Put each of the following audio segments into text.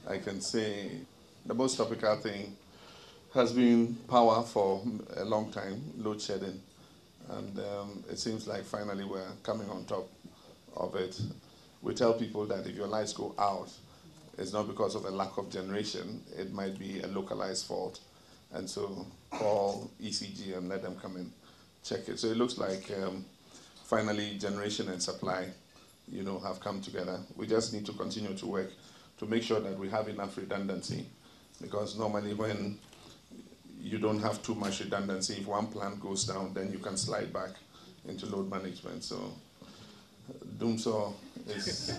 I can say the most topical thing has been power for a long time, load shedding. And it seems like finally we're coming on top of it. We tell people that if your lights go out, it's not because of a lack of generation, it might be a localized fault. And so call ECG and let them come and check it. So it looks like finally generation and supply, have come together. We just need to continue to work to make sure that we have enough redundancy, because normally when you don't have too much redundancy, if one plant goes down, then you can slide back into load management. So Dumsor is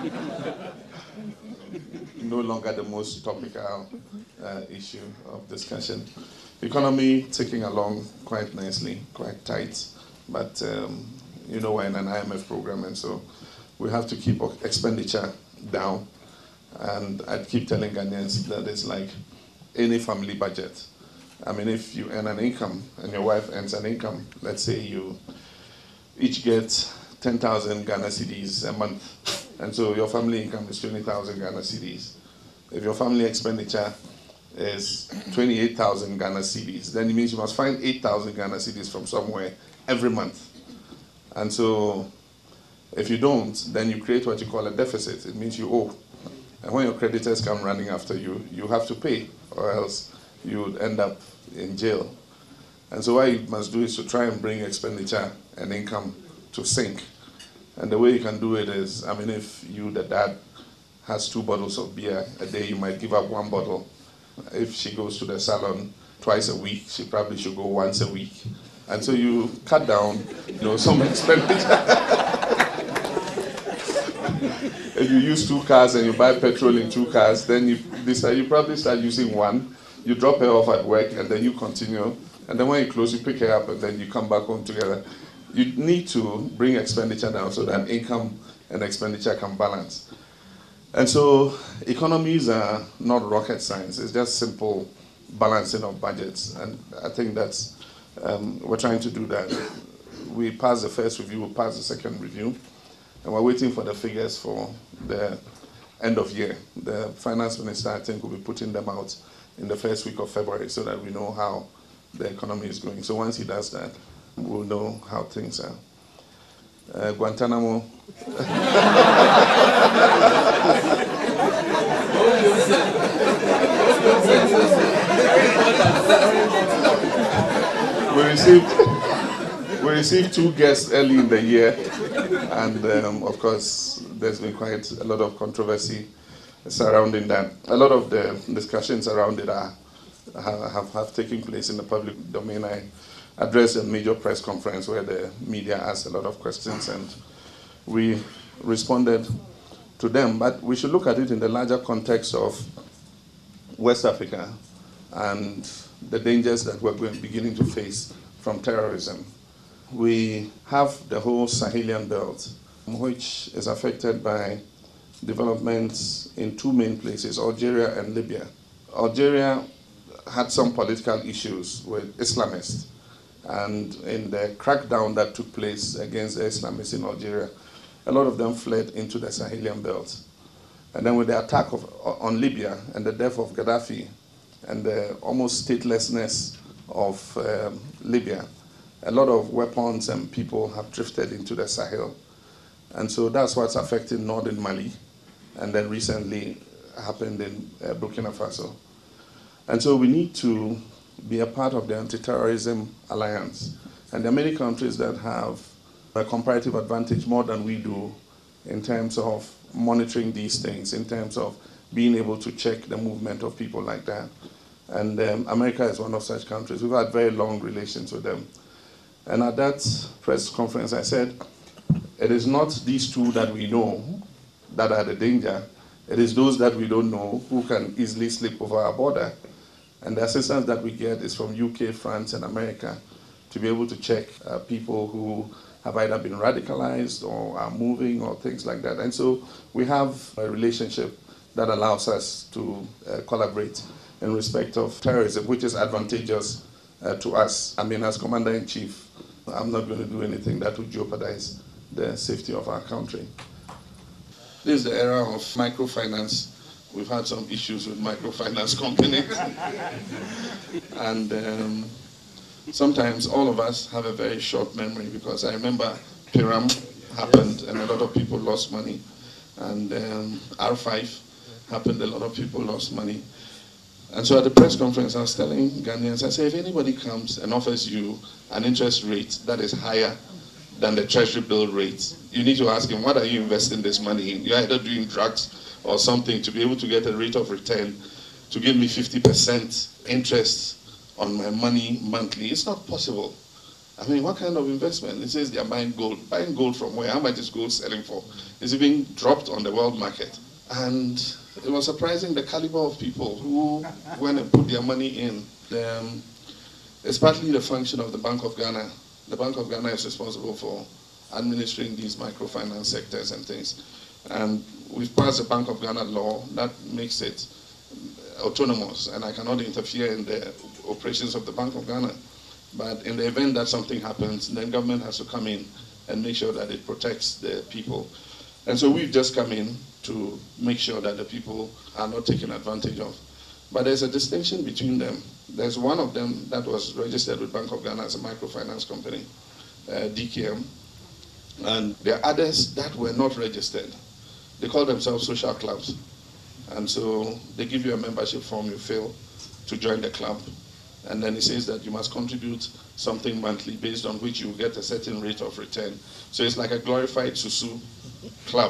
no longer the most topical issue of discussion. Economy ticking along quite nicely, quite tight, but we're in an IMF program, and so we have to keep expenditure down. And I keep telling Ghanaians that it's like any family budget. I mean, if you earn an income and your wife earns an income, let's say you each get 10,000 Ghana cedis a month, and so your family income is 20,000 Ghana cedis. If your family expenditure is 28,000 Ghana cedis, then it means you must find 8,000 Ghana cedis from somewhere every month. And so if you don't, then you create what you call a deficit. It means you owe. And when your creditors come running after you, you have to pay, or else you would end up in jail. And so what you must do is to try and bring expenditure and income to sync. And the way you can do it is, if you, the dad, has 2 bottles of beer a day, you might give up 1 bottle. If she goes to the salon twice a week, she probably should go once a week. And so you cut down, some expenditure. If you use 2 cars and you buy petrol in 2 cars, then you probably start using 1. You drop her off at work, and then you continue. And then when you close, you pick her up, and then you come back home together. You need to bring expenditure down so that income and expenditure can balance. And so economies are not rocket science. It's just simple balancing of budgets. And I think that's, we're trying to do that. We passed the first review, we'll pass the second review. And we're waiting for the figures for the end of year. The finance minister, I think, will be putting them out in the first week of February so that we know how the economy is going. So once he does that, we'll know how things are. Guantanamo. We received 2 guests early in the year, and of course, there's been quite a lot of controversy surrounding that. A lot of the discussions around it have taken place in the public domain. I addressed a major press conference where the media asked a lot of questions, and we responded to them. But we should look at it in the larger context of West Africa and the dangers that we're beginning to face from terrorism. We have the whole Sahelian belt, which is affected by developments in 2 main places, Algeria and Libya. Algeria had some political issues with Islamists, and in the crackdown that took place against the Islamists in Algeria, a lot of them fled into the Sahelian belt. And then with the attack on Libya and the death of Gaddafi and the almost statelessness of Libya, a lot of weapons and people have drifted into the Sahel. And so that's what's affecting northern Mali, and then recently happened in Burkina Faso. And so we need to be a part of the anti-terrorism alliance. And there are many countries that have a comparative advantage more than we do in terms of monitoring these things, in terms of being able to check the movement of people like that. And America is one of such countries. We've had very long relations with them. And at that press conference, I said, it is not these 2 that we know that are the danger. It is those that we don't know who can easily slip over our border. And the assistance that we get is from UK, France, and America to be able to check people who have either been radicalized or are moving or things like that. And so we have a relationship that allows us to collaborate in respect of terrorism, which is advantageous to us. As Commander-in-Chief, I'm not going to do anything that would jeopardize the safety of our country. This is the era of microfinance, we've had some issues with microfinance companies. And sometimes all of us have a very short memory, because I remember Piram happened and a lot of people lost money. And R5 happened, a lot of people lost money. And so at the press conference, I was telling Ghanaians, I said, if anybody comes and offers you an interest rate that is higher than the treasury bill rate, you need to ask him, what are you investing this money in? You're either doing drugs or something to be able to get a rate of return to give me 50% interest on my money monthly. It's not possible. I mean, what kind of investment? It says they're buying gold. Buying gold from where? How much is gold selling for? Is it being dropped on the world market? And it was surprising the caliber of people who went and put their money in. It's partly the function of the Bank of Ghana. The Bank of Ghana is responsible for administering these microfinance sectors and things. And we've passed the Bank of Ghana law that makes it autonomous, and I cannot interfere in the operations of the Bank of Ghana. But in the event that something happens, then government has to come in and make sure that it protects the people. And so we've just come in to make sure that the people are not taken advantage of. But there's a distinction between them. There's one of them that was registered with Bank of Ghana as a microfinance company, DKM. And there are others that were not registered. They call themselves social clubs. And so they give you a membership form, you fill to join the club. And then it says that you must contribute something monthly based on which you get a certain rate of return. So it's like a glorified Susu club.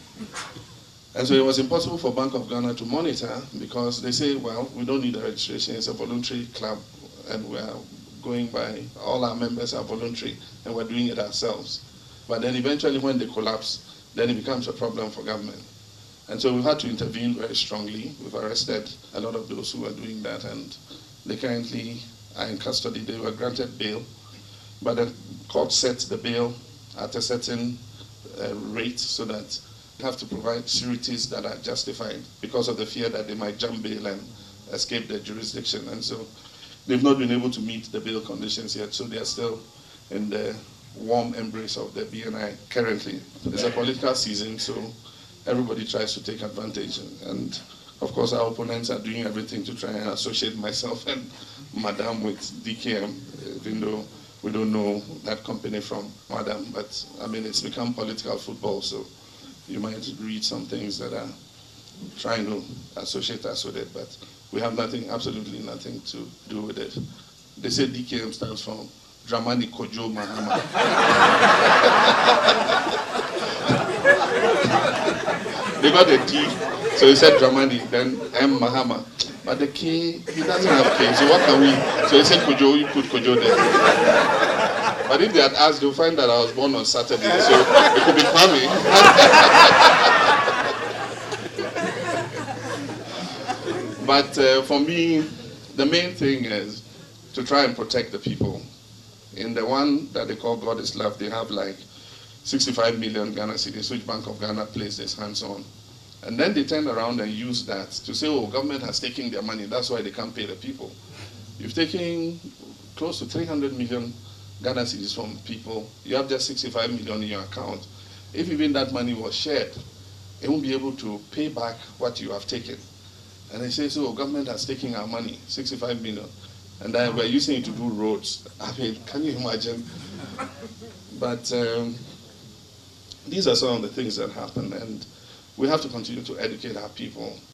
And so it was impossible for Bank of Ghana to monitor, because they say, well, we don't need a registration, it's a voluntary club, and we're going by, all our members are voluntary, and we're doing it ourselves. But then eventually when they collapse, then it becomes a problem for government. And so we've had to intervene very strongly. We've arrested a lot of those who were doing that, and they currently are in custody. They were granted bail, but the court set the bail at a certain rate, so that you have to provide sureties that are justified because of the fear that they might jump bail and escape their jurisdiction. And so they've not been able to meet the bail conditions yet, so they are still in the warm embrace of the BNI currently. It's a political season, so everybody tries to take advantage. And of course, our opponents are doing everything to try and associate myself and Madam with DKM, even though we don't know that company from Madam. But I mean, it's become political football, so you might read some things that are trying to associate us with it, but we have nothing, absolutely nothing to do with it. They say DKM stands for Dramani Kojo Mahama. They got a D, so he said Dramani, then M Mahama. But the K, he doesn't have K, so what can we? So he said Kojo, you put Kojo there. But if they had asked, they'll find that I was born on Saturday, so it could be Kwame. But for me, the main thing is to try and protect the people. In the one that they call God is Love, they have like 65 million Ghana cedis, which Bank of Ghana placed its hands on. And then they turn around and use that to say, oh, government has taken their money, that's why they can't pay the people. You've taken close to 300 million Ghana cedis from people, you have just 65 million in your account. If even that money was shared, it won't be able to pay back what you have taken. And they say, so government has taken our money, 65 million, and then we're using it to do roads. I mean, can you imagine? But these are some of the things that happen, and we have to continue to educate our people.